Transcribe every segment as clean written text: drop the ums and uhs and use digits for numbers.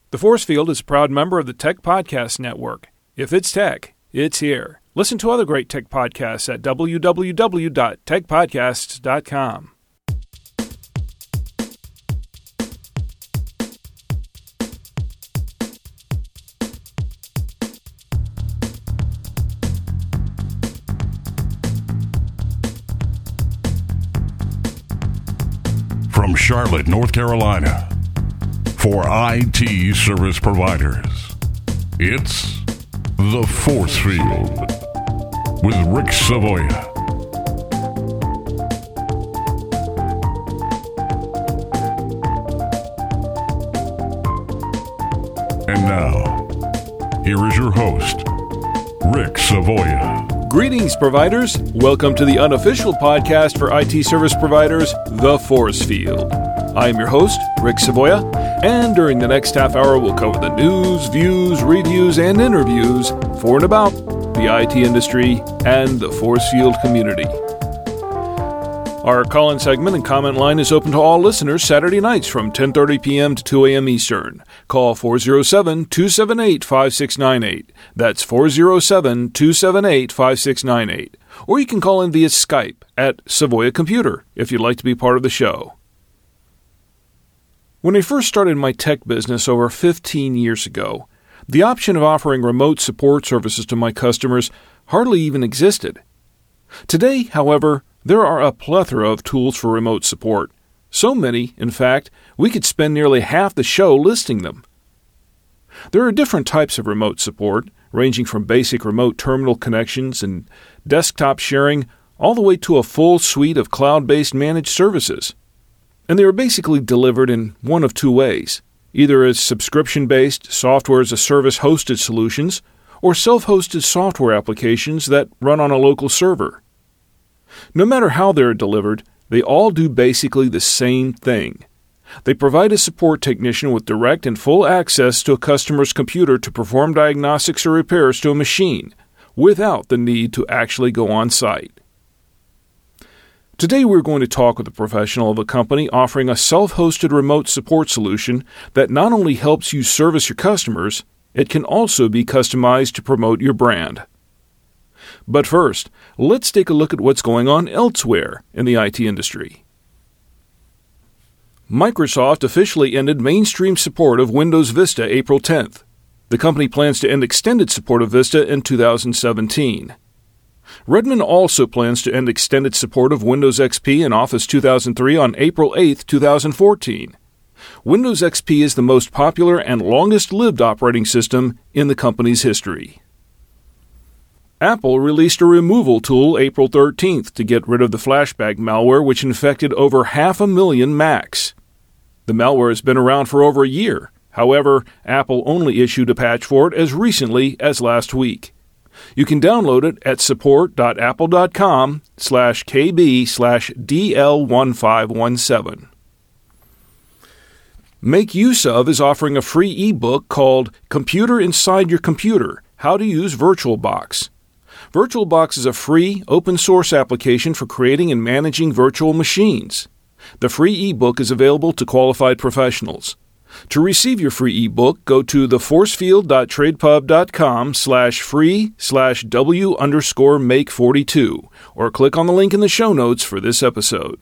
The Force Field is a proud member of the Tech Podcast Network. If it's tech, it's here. Listen to other great tech podcasts at www.techpodcasts.com. From Charlotte, North Carolina, for IT service providers, it's The Force Field with Rick Savoya. And now, here is your host, Rick Savoya. Greetings, providers. Welcome to the unofficial podcast for IT service providers, The Force Field. I am your host, Rick Savoya, and during the next half hour, we'll cover the news, views, reviews, and interviews for and about the IT industry and the Force Field community. Our call-in segment and comment line is open to all listeners Saturday nights from 10:30 p.m. to 2 a.m. Eastern. Call 407-278-5698. That's 407-278-5698. Or you can call in via Skype at Savoya Computer if you'd like to be part of the show. When I first started my tech business over 15 years ago, the option of offering remote support services to my customers hardly even existed. Today, however, there are a plethora of tools for remote support. So many, in fact, we could spend nearly half the show listing them. There are different types of remote support, ranging from basic remote terminal connections and desktop sharing all the way to a full suite of cloud-based managed services. And they are basically delivered in one of two ways, either as subscription-based software-as-a-service hosted solutions or self-hosted software applications that run on a local server. No matter how they are delivered, they all do basically the same thing. They provide a support technician with direct and full access to a customer's computer to perform diagnostics or repairs to a machine, without the need to actually go on site. Today we're going to talk with a professional of a company offering a self-hosted remote support solution that not only helps you service your customers, it can also be customized to promote your brand. But first, let's take a look at what's going on elsewhere in the IT industry. Microsoft officially ended mainstream support of Windows Vista April 10th. The company plans to end extended support of Vista in 2017. Redmond also plans to end extended support of Windows XP and Office 2003 on April 8, 2014. Windows XP is the most popular and longest-lived operating system in the company's history. Apple released a removal tool April 13th to get rid of the flashback malware which infected over 500,000 Macs. The malware has been around for over a year. However, Apple only issued a patch for it as recently as last week. You can download it at support.apple.com/kb/DL1517. Make Use Of is offering a free ebook called Computer Inside Your Computer: How to Use VirtualBox. VirtualBox is a free, open-source application for creating and managing virtual machines. The free ebook is available to qualified professionals. To receive your free ebook, go to theforcefield.tradepub.com/free/W_make42 or click on the link in the show notes for this episode.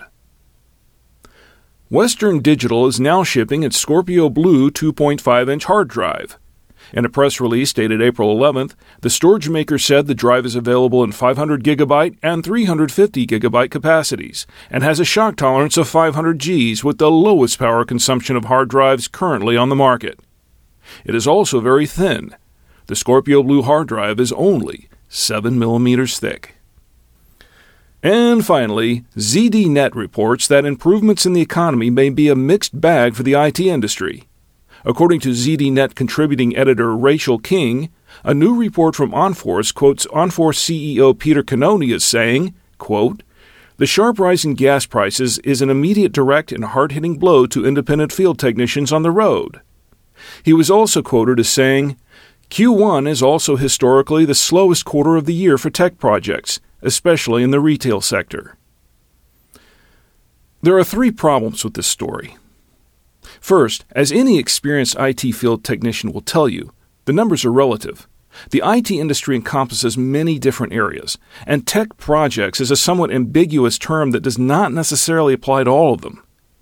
Western Digital is now shipping its Scorpio Blue 2.5-inch hard drive. In a press release dated April 11th, the storage maker said the drive is available in 500 GB and 350 GB capacities and has a shock tolerance of 500 Gs with the lowest power consumption of hard drives currently on the market. It is also very thin. The Scorpio Blue hard drive is only 7 millimeters thick. And finally, ZDNet reports that improvements in the economy may be a mixed bag for the IT industry. According to ZDNet contributing editor Rachel King, a new report from Enforce quotes Enforce CEO Peter Cannoni as saying, quote, "The sharp rise in gas prices is an immediate direct and hard-hitting blow to independent field technicians on the road." He was also quoted as saying, "Q1 is also historically the slowest quarter of the year for tech projects, especially in the retail sector." There are three problems with this story. First, as any experienced IT field technician will tell you, the numbers are relative. The IT industry encompasses many different areas, and tech projects is a somewhat ambiguous term that does not necessarily apply to all of them.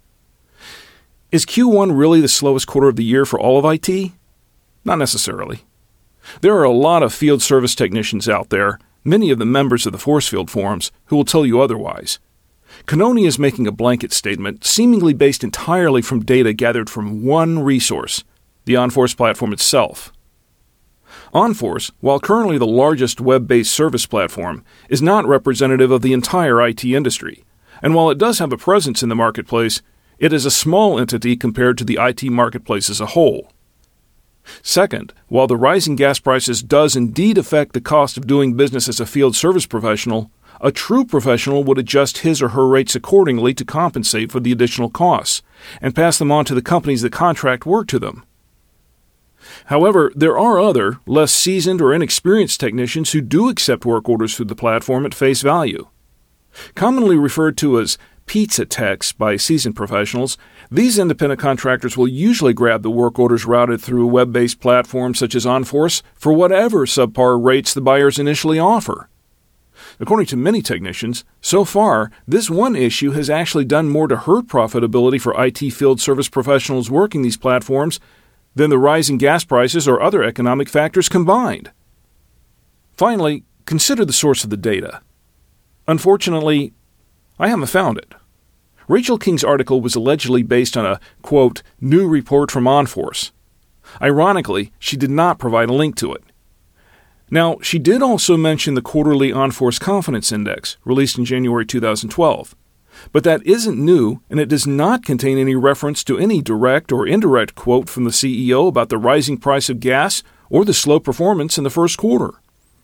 Is Q1 really the slowest quarter of the year for all of IT? Not necessarily. There are a lot of field service technicians out there, many of them members of the Forcefield forums, who will tell you otherwise. Canoni is making a blanket statement seemingly based entirely from data gathered from one resource, the OnForce platform itself. OnForce, while currently the largest web-based service platform, is not representative of the entire IT industry, and while it does have a presence in the marketplace, it is a small entity compared to the IT marketplace as a whole. Second, while the rising gas prices does indeed affect the cost of doing business as a field service professional, a true professional would adjust his or her rates accordingly to compensate for the additional costs, and pass them on to the companies that contract work to them. However, there are other, less seasoned or inexperienced technicians who do accept work orders through the platform at face value. Commonly referred to as pizza techs by seasoned professionals, these independent contractors will usually grab the work orders routed through web-based platforms such as OnForce for whatever subpar rates the buyers initially offer. According to many technicians, so far, this one issue has actually done more to hurt profitability for IT field service professionals working these platforms than the rising gas prices or other economic factors combined. Finally, consider the source of the data. Unfortunately, I haven't found it. Rachel King's article was allegedly based on a, quote, new report from OnForce. Ironically, she did not provide a link to it. Now, she did also mention the quarterly OnForce Confidence Index, released in January 2012. But that isn't new, and it does not contain any reference to any direct or indirect quote from the CEO about the rising price of gas or the slow performance in the first quarter.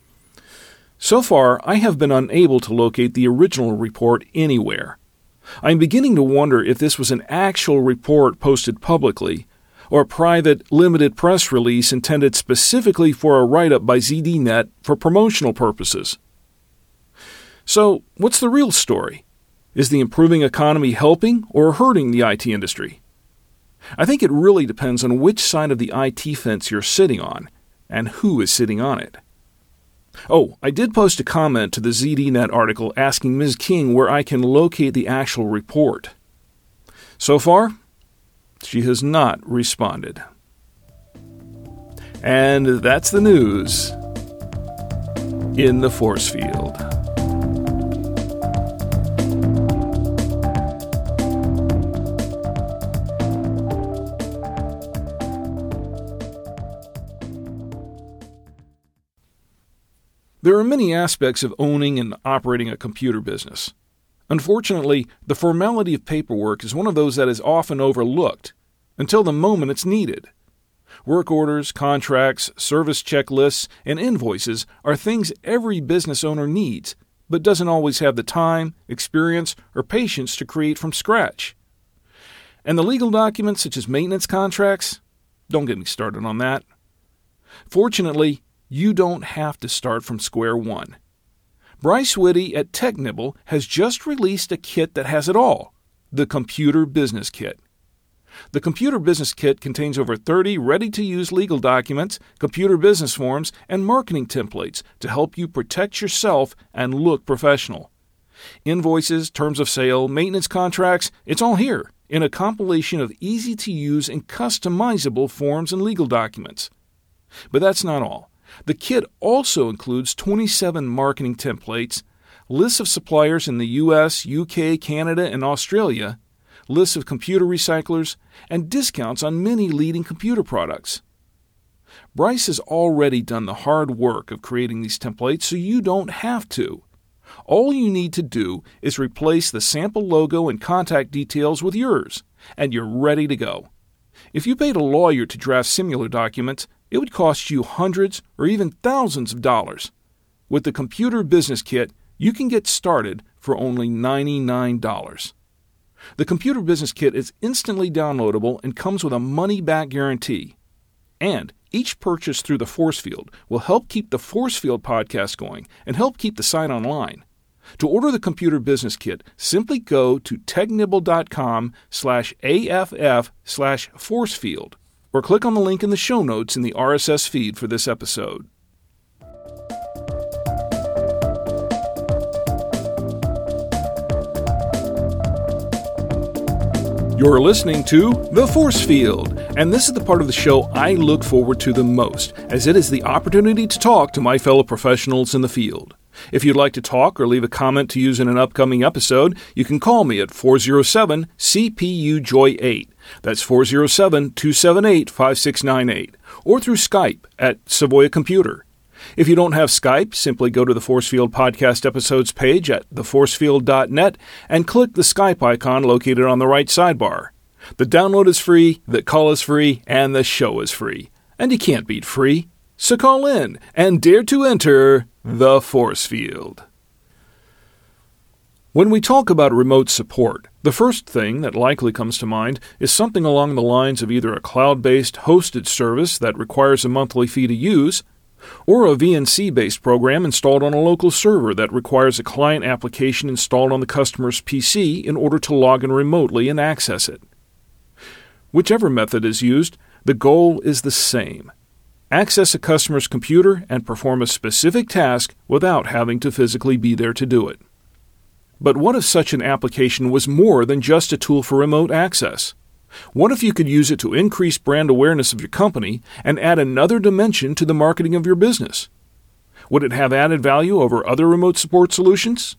So far, I have been unable to locate the original report anywhere. I am beginning to wonder if this was an actual report posted publicly, or a private, limited press release intended specifically for a write-up by ZDNet for promotional purposes. So, what's the real story? Is the improving economy helping or hurting the IT industry? I think it really depends on which side of the IT fence you're sitting on, and who is sitting on it. Oh, I did post a comment to the ZDNet article asking Ms. King where I can locate the actual report. So far, she has not responded. And that's the news in the force field. There are many aspects of owning and operating a computer business. Unfortunately, the formality of paperwork is one of those that is often overlooked until the moment it's needed. Work orders, contracts, service checklists, and invoices are things every business owner needs, but doesn't always have the time, experience, or patience to create from scratch. And the legal documents such as maintenance contracts? Don't get me started on that. Fortunately, you don't have to start from square one. Bryce Whitty at TechNibble has just released a kit that has it all, the Computer Business Kit. The Computer Business Kit contains over 30 ready-to-use legal documents, computer business forms, and marketing templates to help you protect yourself and look professional. Invoices, terms of sale, maintenance contracts, it's all here in a compilation of easy-to-use and customizable forms and legal documents. But that's not all. The kit also includes 27 marketing templates, lists of suppliers in the US, UK, Canada, and Australia, lists of computer recyclers, and discounts on many leading computer products. Bryce has already done the hard work of creating these templates, so you don't have to. All you need to do is replace the sample logo and contact details with yours, and you're ready to go. If you paid a lawyer to draft similar documents, it would cost you hundreds or even thousands of dollars. With the Computer Business Kit, you can get started for only $99. The Computer Business Kit is instantly downloadable and comes with a money-back guarantee. And each purchase through the Forcefield will help keep the Forcefield podcast going and help keep the site online. To order the Computer Business Kit, simply go to technibble.com/AFF/forcefield or click on the link in the show notes in the RSS feed for this episode. You're listening to The Force Field, and this is the part of the show I look forward to the most, as it is the opportunity to talk to my fellow professionals in the field. If you'd like to talk or leave a comment to use in an upcoming episode, you can call me at 407-CPU-JOY-8. That's 407-278-5698, or through Skype at Savoya Computer. If you don't have Skype, simply go to the Forcefield Podcast Episodes page at theforcefield.net and click the Skype icon located on the right sidebar. The download is free, the call is free, and the show is free. And you can't beat free. So call in and dare to enter the Forcefield. When we talk about remote support, the first thing that likely comes to mind is something along the lines of either a cloud-based hosted service that requires a monthly fee to use, or a VNC-based program installed on a local server that requires a client application installed on the customer's PC in order to log in remotely and access it. Whichever method is used, the goal is the same: access a customer's computer and perform a specific task without having to physically be there to do it. But what if such an application was more than just a tool for remote access? What if you could use it to increase brand awareness of your company and add another dimension to the marketing of your business? Would it have added value over other remote support solutions?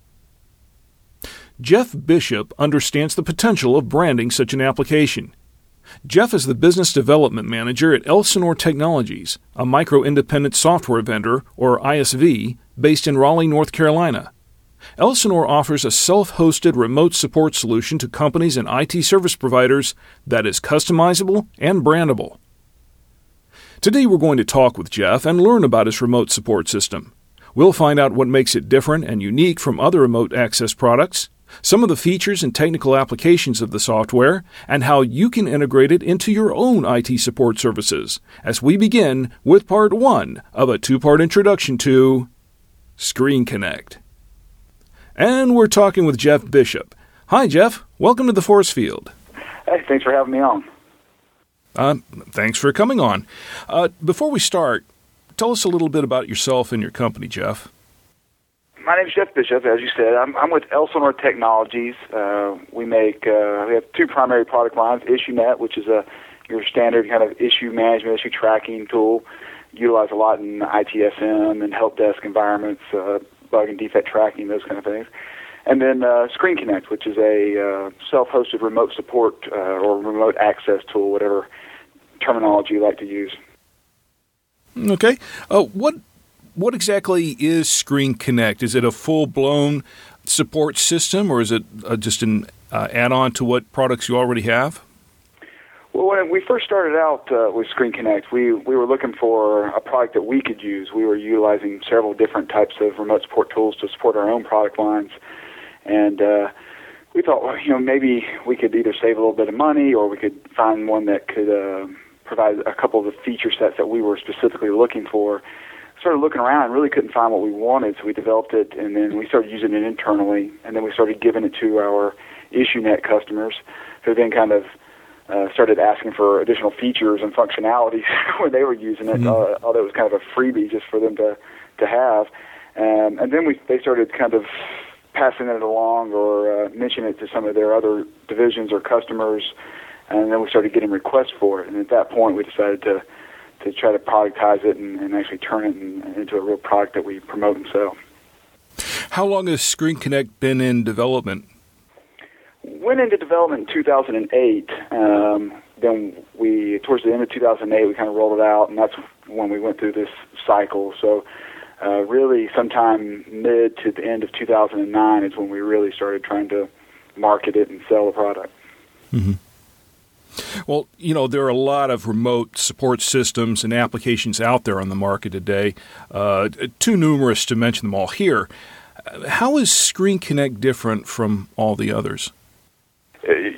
Jeff Bishop understands the potential of branding such an application. Jeff is the Business Development Manager at Elsinore Technologies, a micro-independent software vendor, or ISV, based in Raleigh, North Carolina. Elsinore offers a self-hosted remote support solution to companies and IT service providers that is customizable and brandable. Today we're going to talk with Jeff and learn about his remote support system. We'll find out what makes it different and unique from other remote access products, some of the features and technical applications of the software, and how you can integrate it into your own IT support services, as we begin with part 1 of a 2-part introduction to Screen Connect. And we're talking with Jeff Bishop. Hi, Jeff. Welcome to the Force Field. Hey, thanks for having me on. Thanks for coming on. Before we start, tell us a little bit about yourself and your company, Jeff. My name is Jeff Bishop, as you said. I'm with Elsinore Technologies. We have 2 primary product lines: IssueNet, which is your standard kind of issue management, issue tracking tool, utilized a lot in ITSM and help desk environments, bug and defect tracking, those kind of things. And then Screen Connect, which is a self-hosted remote support or remote access tool, whatever terminology you like to use. Okay. What exactly is Screen Connect? Is it a full-blown support system, or is it just an add-on to what products you already have? Well, when we first started out with Screen Connect, we were looking for a product that we could use. We were utilizing several different types of remote support tools to support our own product lines, and we thought, well, maybe we could either save a little bit of money, or we could find one that could provide a couple of the feature sets that we were specifically looking for. Started looking around and really couldn't find what we wanted, so we developed it, and then we started using it internally, and then we started giving it to our IssueNet customers, who then kind of started asking for additional features and functionalities when they were using it, although it was kind of a freebie just for them to have. And then they started kind of passing it along or mentioning it to some of their other divisions or customers, and then we started getting requests for it. And at that point, we decided to try to productize it and actually turn it into a real product that we promote and sell. How long has Screen Connect been in development? Went into development in 2008. Then towards the end of 2008, we kind of rolled it out, and that's when we went through this cycle. So really sometime mid to the end of 2009 is when we really started trying to market it and sell the product. Mm-hmm. Well, there are a lot of remote support systems and applications out there on the market today, too numerous to mention them all here. How is Screen Connect different from all the others? When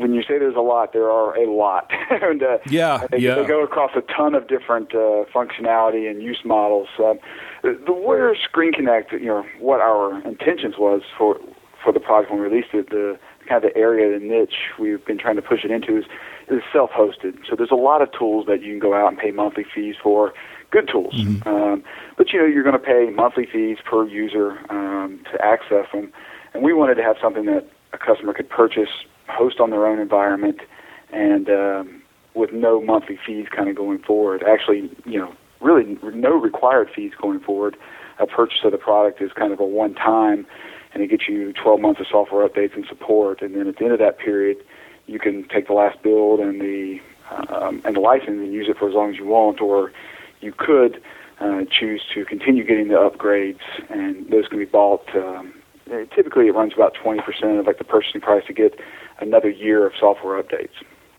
when you say there's a lot, there are a lot. And they go across a ton of different functionality and use models. Where Screen Connect, what our intentions was for the product when we released it, the kind of the area, the niche we've been trying to push it into is self-hosted. So there's a lot of tools that you can go out and pay monthly fees for, good tools. Mm-hmm. But you're going to pay monthly fees per user to access them. And we wanted to have something that a customer could purchase, host on their own environment, and with no monthly fees kind of going forward. Actually, really no required fees going forward. A purchase of the product is kind of a one-time, and it gets you 12 months of software updates and support. And then at the end of that period, you can take the last build and the license and use it for as long as you want, or you could choose to continue getting the upgrades, and those can be bought. Typically, it runs about 20% of the purchasing price to get another year of software updates.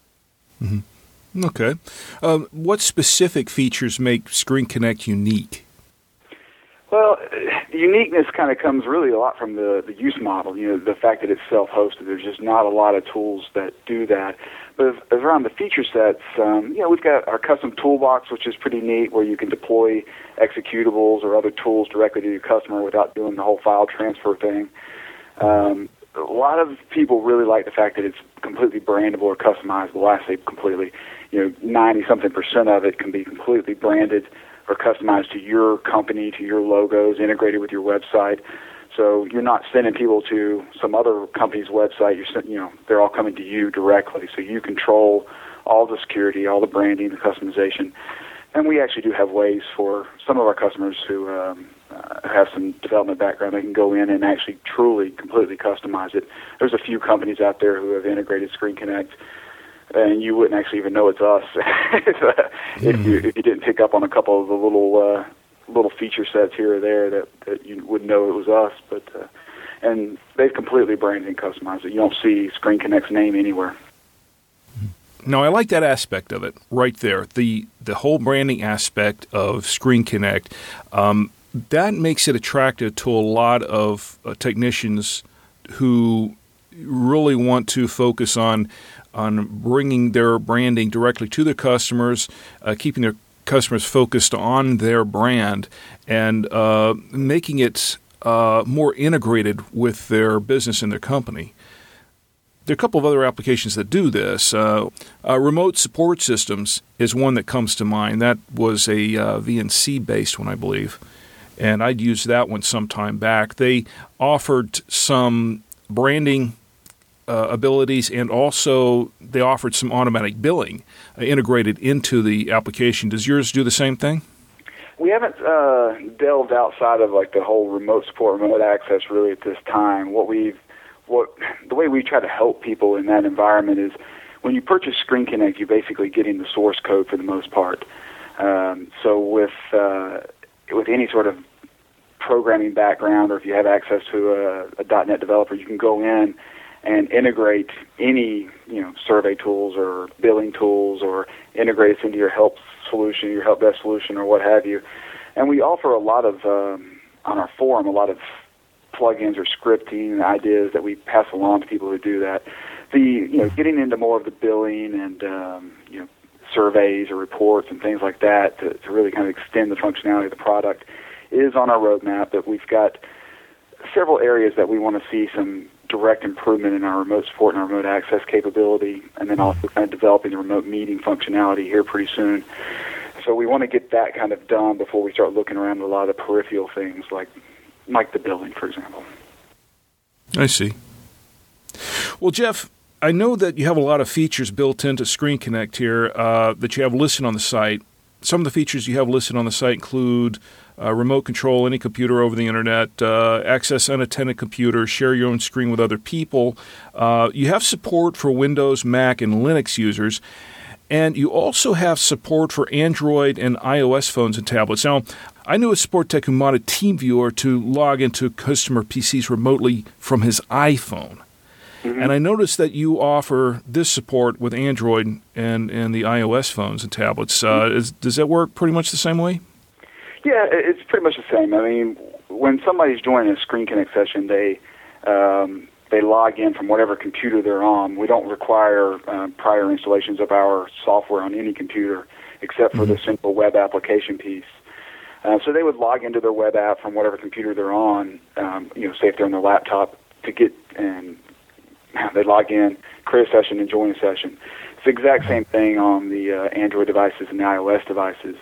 Mm-hmm. Okay. What specific features make Screen Connect unique? Well, the uniqueness kind of comes really a lot from the use model, the fact that it's self-hosted. There's just not a lot of tools that do that. But as around the feature sets, we've got our custom toolbox, which is pretty neat, where you can deploy executables or other tools directly to your customer without doing the whole file transfer thing. A lot of people really like the fact that it's completely brandable or customizable. I say completely. 90-something% of it can be completely branded or customized to your company, to your logos, integrated with your website. So you're not sending people to some other company's website. They're all coming to you directly. So you control all the security, all the branding, the customization. And we actually do have ways for some of our customers who have some development background. They can go in and actually truly, completely customize it. There's a few companies out there who have integrated Screen Connect, and you wouldn't actually even know it's us if you didn't pick up on a couple of the little feature sets here or there that you would know it was us. But and they've completely branded and customized it. You don't see Screen Connect's name anywhere. No, I like that aspect of it right there. The whole branding aspect of Screen Connect, that makes it attractive to a lot of technicians who really want to focus on bringing their branding directly to their customers, keeping their customers focused on their brand, and making it more integrated with their business and their company. There are a couple of other applications that do this. Remote support systems is one that comes to mind. That was a VNC-based one, I believe, and I'd used that one some time back. They offered some branding abilities, and also they offered some automatic billing integrated into the application. Does yours do the same thing? We haven't delved outside of the whole remote support, remote access really at this time. The way we try to help people in that environment is when you purchase Screen Connect, you're basically getting the source code for the most part. So with any sort of programming background, or if you have access to a .NET developer, you can go in and integrate any survey tools or billing tools, or integrate it into your help solution, your help desk solution, or what have you. And we offer a lot of on our forum a lot of plugins or scripting ideas that we pass along to people who do that. Getting into more of the billing and surveys or reports and things like that to really kind of extend the functionality of the product is on our roadmap. That we've got several areas that we want to see some direct improvement in our remote support and our remote access capability, and then also kind of developing the remote meeting functionality here pretty soon. So we want to get that kind of done before we start looking around at a lot of peripheral things like the billing, for example. I see. Well, Jeff, I know that you have a lot of features built into Screen Connect here that you have listed on the site. Some of the features you have listed on the site include remote control any computer over the internet, access unattended computers, share your own screen with other people. You have support for Windows, Mac, and Linux users. And you also have support for Android and iOS phones and tablets. Now, I knew a support tech who modded TeamViewer to log into customer PCs remotely from his iPhone. Mm-hmm. And I noticed that you offer this support with Android and the iOS phones and tablets. Does that work pretty much the same way? Yeah, it's pretty much the same. I mean, when somebody's joining a Screen Connect session, they they log in from whatever computer they're on. We don't require prior installations of our software on any computer except for the simple web application piece. So they would log into their web app from whatever computer they're on, say if they're on their laptop, and they log in, create a session, and join a session. It's the exact same thing on the Android devices and the iOS devices.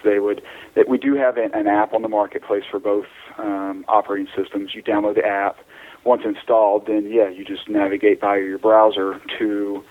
We do have an app on the marketplace for both operating systems. You download the app. Once installed, then you just navigate via your browser to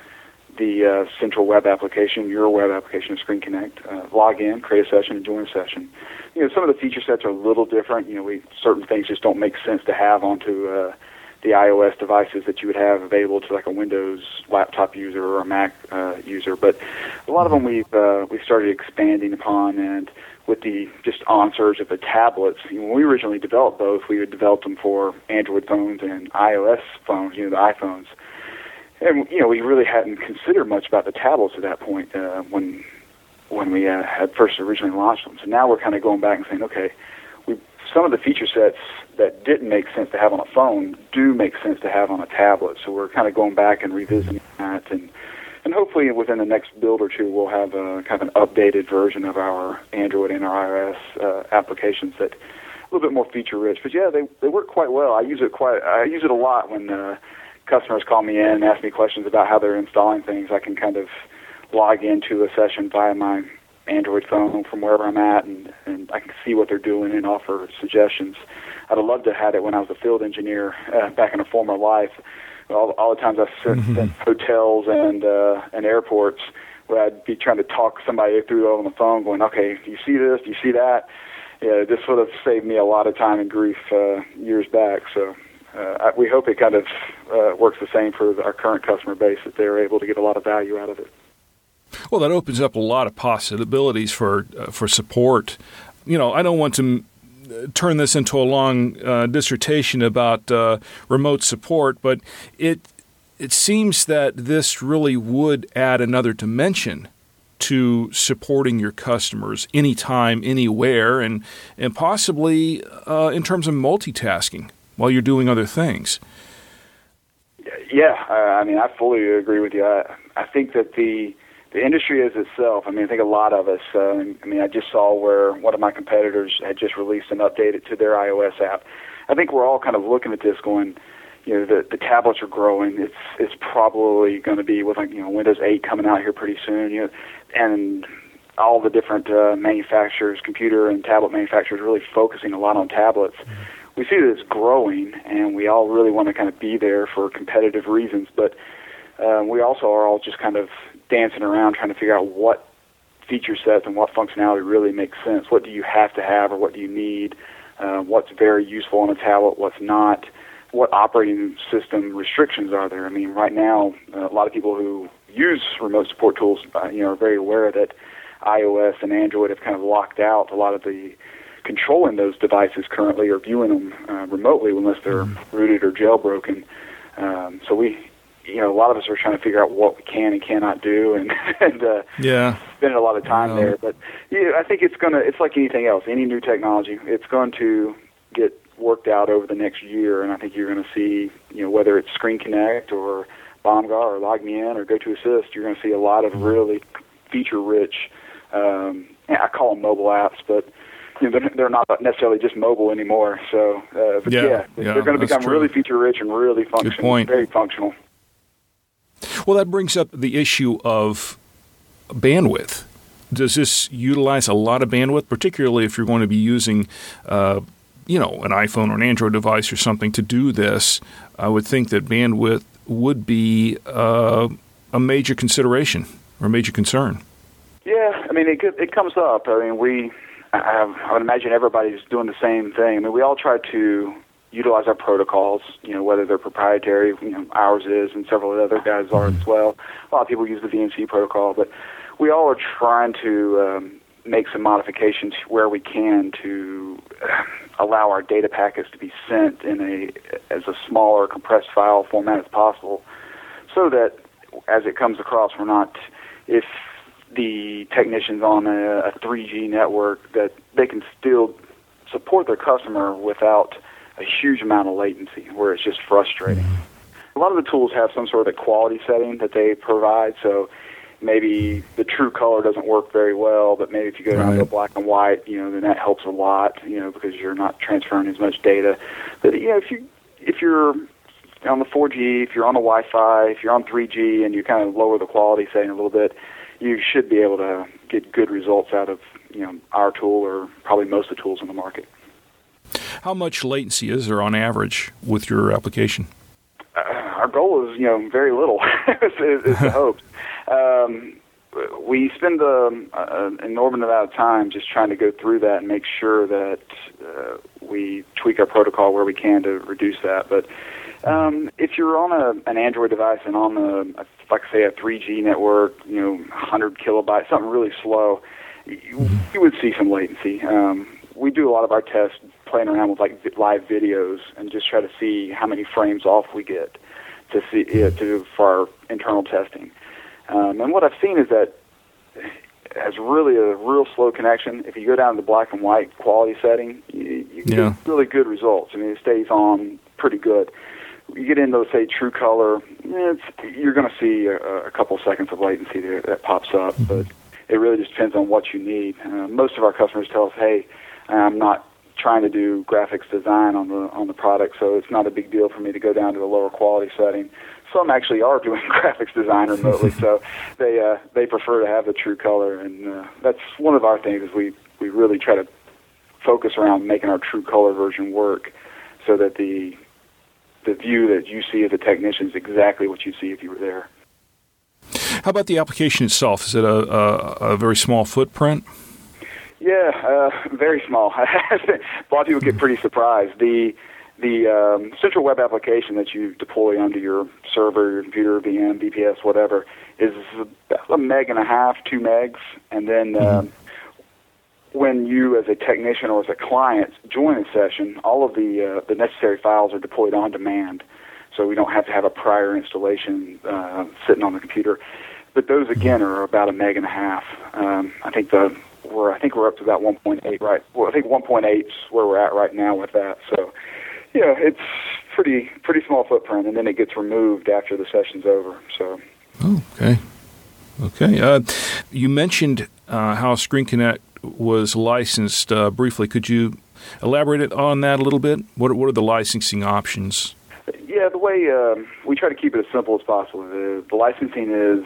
the central web application, your web application of Screen Connect, log in, create a session, and join a session. Some of the feature sets are a little different. Certain things just don't make sense to have onto the iOS devices that you would have available to like a Windows laptop user or a Mac user. But a lot of them we've started expanding upon, and with the just on-surge of the tablets. When we originally developed both, we would develop them for Android phones and iOS phones, the iPhones. And, we really hadn't considered much about the tablets at that point when we had first originally launched them. So now we're kind of going back and saying, okay, some of the feature sets that didn't make sense to have on a phone do make sense to have on a tablet. So we're kind of going back and revisiting that, and hopefully within the next build or two we'll have a kind of an updated version of our Android and our iOS applications that a little bit more feature rich. But they work quite well. I use it a lot when customers call me in and ask me questions about how they're installing things. I can kind of log into a session via my Android phone from wherever I'm at, and I can see what they're doing and offer suggestions. I'd have loved to have had it when I was a field engineer back in a former life. All the times I've sent hotels and airports where I'd be trying to talk somebody through on the phone going, okay, do you see this? Do you see that? Yeah, this would have saved me a lot of time and grief years back. So we hope it kind of works the same for our current customer base, that they're able to get a lot of value out of it. Well, that opens up a lot of possibilities for support. I don't want to turn this into a long dissertation about remote support, but it seems that this really would add another dimension to supporting your customers anytime, anywhere, and possibly in terms of multitasking while you're doing other things. Yeah, I fully agree with you. I think that the industry as itself, I think a lot of us, I just saw where one of my competitors had just released an update to their iOS app. I think we're all kind of looking at this going, the tablets are growing. It's probably going to be with Windows 8 coming out here pretty soon, and all the different manufacturers, computer and tablet manufacturers, really focusing a lot on tablets. We see that it's growing, and we all really want to kind of be there for competitive reasons, but we also are all just kind of dancing around trying to figure out what feature sets and what functionality really makes sense. What do you have to have, or what do you need? What's very useful on a tablet, what's not? What operating system restrictions are there? Right now, a lot of people who use remote support tools, are very aware that iOS and Android have kind of locked out a lot of the controlling those devices currently, or viewing them remotely unless they're rooted or jailbroken. So a lot of us are trying to figure out what we can and cannot do, and spending a lot of time there. But I think it's like anything else, any new technology, it's going to get worked out over the next year, and I think you're going to see, whether it's Screen Connect or BombGuard or LogMeIn or GoToAssist, you're going to see a lot of really feature-rich, I call them mobile apps, but they're not necessarily just mobile anymore. So, they're going to become really feature-rich and really functional, very functional. Well, that brings up the issue of bandwidth. Does this utilize a lot of bandwidth, particularly if you're going to be using, an iPhone or an Android device or something to do this? I would think that bandwidth would be a major consideration or a major concern. Yeah, it comes up. I would imagine everybody's doing the same thing. We all try to utilize our protocols, whether they're proprietary, ours is, and several other guys are as well. A lot of people use the VNC protocol, but we all are trying to make some modifications where we can to allow our data packets to be sent as a smaller compressed file format as possible, so that as it comes across, we're not, if the technicians on a 3G network, that they can still support their customer without a huge amount of latency, where it's just frustrating. a lot of the tools have some sort of quality setting that they provide, so maybe the true color doesn't work very well, but maybe if you go down to black and white, then that helps a lot, because you're not transferring as much data. But, if you're on the 4G, if you're on the Wi-Fi, if you're on 3G, and you kind of lower the quality setting a little bit, you should be able to get good results out of, our tool or probably most of the tools in the market. How much latency is there on average with your application? Our goal is, very little, is the hope. We spend an inordinate amount of time just trying to go through that and make sure that we tweak our protocol where we can to reduce that. But if you're on an Android device and on like say a 3G network, 100 kilobytes, something really slow, you would see some latency. We do a lot of our tests playing around with like live videos and just try to see how many frames off we get for our internal testing. And what I've seen is that it has really a real slow connection. If you go down to the black and white quality setting, you get really good results. I mean, it stays on pretty good. You get into, say, true color, you're going to see a couple seconds of latency there that pops up, but it really just depends on what you need. Most of our customers tell us, hey, I'm not trying to do graphics design on the product, so it's not a big deal for me to go down to a lower quality setting. Some actually are doing graphics design remotely, so they prefer to have the true color, and that's one of our things is we really try to focus around making our true color version work so that the view that you see as a technician is exactly what you see if you were there. How about the application itself? Is it a very small footprint? Yeah, very small. A lot of people get pretty surprised. The central web application that you deploy onto your server, your computer, VM, VPS, whatever, is about 1.5 meg, 2 megs, and then when you, as a technician or as a client, join a session, all of the necessary files are deployed on demand, so we don't have to have a prior installation sitting on the computer. But those again are about 1.5 meg. I think we're up to about 1.8 right. Well, I think 1.8 is where we're at right now with that. So, it's pretty small footprint, and then it gets removed after the session's over. So. Oh, okay. You mentioned how Screen Connect was licensed briefly. Could you elaborate on that a little bit? What are the licensing options? Yeah, the way we try to keep it as simple as possible. The licensing is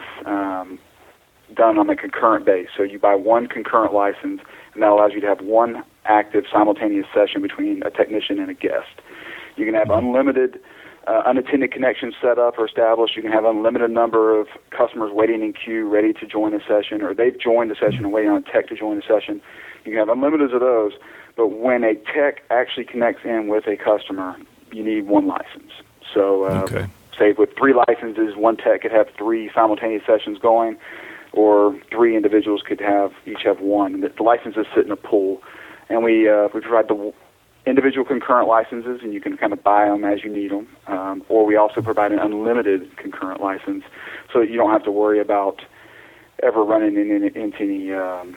done on a concurrent base. So you buy one concurrent license, and that allows you to have one active simultaneous session between a technician and a guest. You can have unlimited unattended connections set up or established. You can have unlimited number of customers waiting in queue ready to join a session, or they've joined the session and waiting on a tech to join the session. You can have unlimited of those, but when a tech actually connects in with a customer, you need one license. So say with 3 licenses, one tech could have 3 simultaneous sessions going, or 3 individuals could each have one. The licenses sit in a pool, and we provide the individual concurrent licenses, and you can kind of buy them as you need them. Or we also provide an unlimited concurrent license, so that you don't have to worry about ever running into any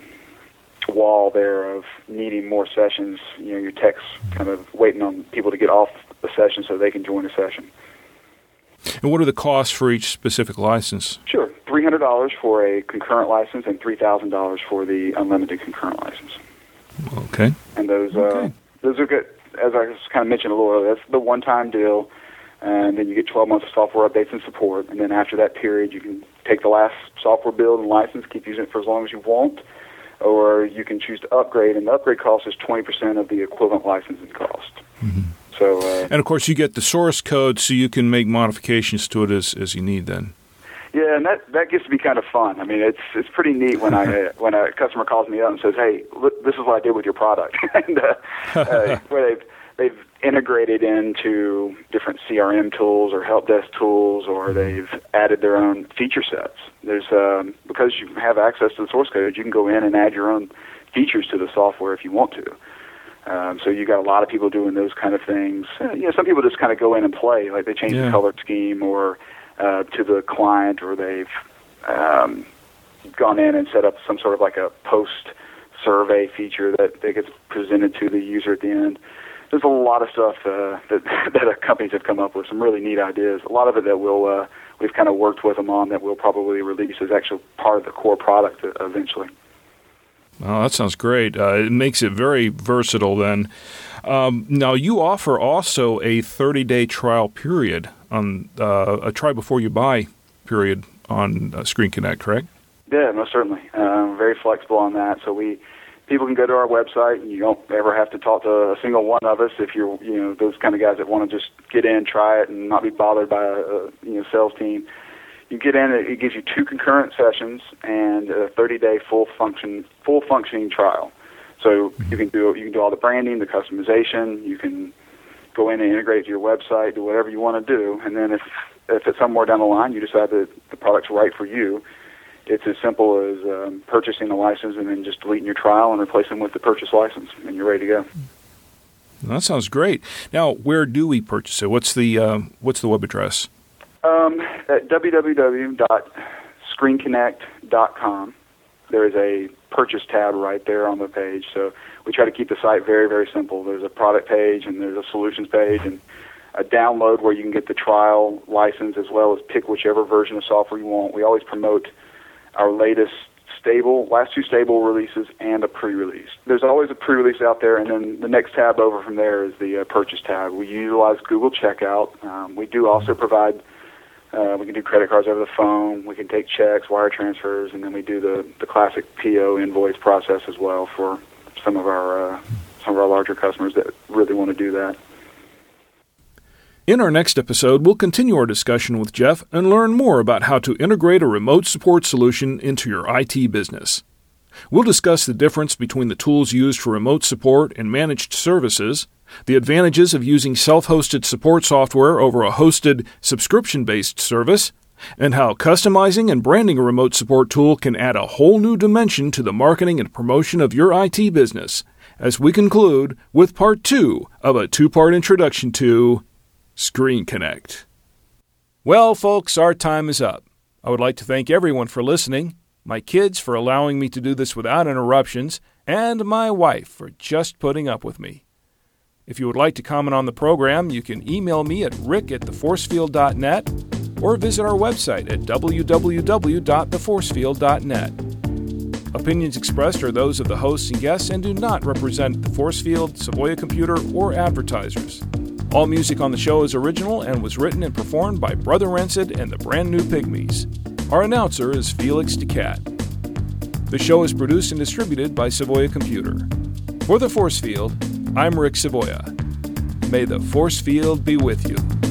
wall there of needing more sessions. Your tech's kind of waiting on people to get off the session so they can join a session. And what are the costs for each specific license? Sure, $300 for a concurrent license and $3,000 for the unlimited concurrent license. Okay. And those are good. As I just kind of mentioned a little earlier, that's the one-time deal, and then you get 12 months of software updates and support, and then after that period, you can take the last software build and license, keep using it for as long as you want, or you can choose to upgrade, and the upgrade cost is 20% of the equivalent licensing cost. Mm-hmm. So, and of course, you get the source code, so you can make modifications to it as you need. Then, yeah, and that gets to be kind of fun. I mean, it's pretty neat when when a customer calls me up and says, "Hey, look, this is what I did with your product," and where they've integrated into different CRM tools or help desk tools, or they've added their own feature sets. There's because you have access to the source code, you can go in and add your own features to the software if you want to. So you got a lot of people doing those kind of things. Some people just kind of go in and play, like they change the color scheme or to the client, or they've gone in and set up some sort of like a post-survey feature that gets presented to the user at the end. there's a lot of stuff that companies have come up with, some really neat ideas. A lot of it that we've kind of worked with them on that we'll probably release as actual part of the core product eventually. Oh, that sounds great. It makes it very versatile then. Now, you offer also a 30-day trial period on a try before you buy period on Screen Connect, correct? Yeah, most certainly. Very flexible on that. So people can go to our website, and you don't ever have to talk to a single one of us if you're those kind of guys that want to just get in, try it, and not be bothered by a sales team. You get in, it gives you 2 concurrent sessions and a 30-day full functioning trial. So you can do all the branding, the customization. You can go in and integrate to your website, do whatever you want to do. And then if it's somewhere down the line you decide that the product's right for you, it's as simple as purchasing a license and then just deleting your trial and replacing with the purchase license, and you're ready to go. That sounds great. Now, where do we purchase it? What's the web address? At www.screenconnect.com, there is a purchase tab right there on the page. So we try to keep the site very, very simple. There's a product page and there's a solutions page and a download where you can get the trial license as well as pick whichever version of software you want. We always promote our last 2 stable releases and a pre-release. There's always a pre-release out there, and then the next tab over from there is the purchase tab. We utilize Google Checkout. We do also provide we can do credit cards over the phone. We can take checks, wire transfers, and then we do the classic PO invoice process as well for some of our larger customers that really want to do that. In our next episode, we'll continue our discussion with Jeff and learn more about how to integrate a remote support solution into your IT business. We'll discuss the difference between the tools used for remote support and managed services, the advantages of using self-hosted support software over a hosted, subscription-based service, and how customizing and branding a remote support tool can add a whole new dimension to the marketing and promotion of your IT business, as we conclude with Part 2 of a 2-part introduction to Screen Connect. Well, folks, our time is up. I would like to thank everyone for listening, my kids for allowing me to do this without interruptions, and my wife for just putting up with me. If you would like to comment on the program, you can email me at rick@theforcefield.net or visit our website at www.theforcefield.net. Opinions expressed are those of the hosts and guests and do not represent the Forcefield, Savoya Computer, or advertisers. All music on the show is original and was written and performed by Brother Rancid and the Brand New Pygmies. Our announcer is Felix DeCat. The show is produced and distributed by Savoya Computer. For the Forcefield, I'm Rick Savoya. May the Forcefield be with you.